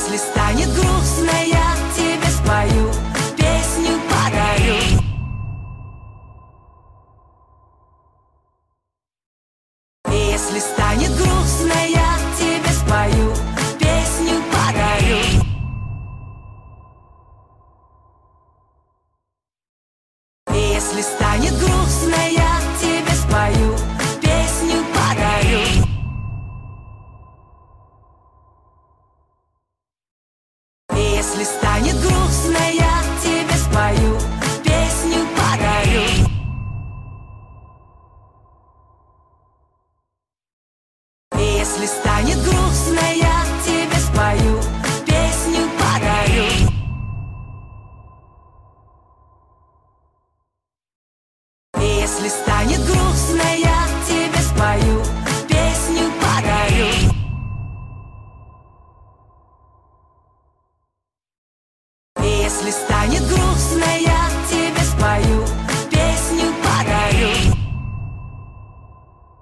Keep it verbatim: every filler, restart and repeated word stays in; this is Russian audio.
Если станет грустно, я тебе спою, песню подарю. Если станет грустно, я тебе спою, песню подарю. Если станет грустно, я тебе спою, песню подарю. Если станет грустно, я тебе спою, песню подарю. Если станет грустно, я тебе спою, песню подарю. Если станет грустно, я тебе спою, песню подарю. Если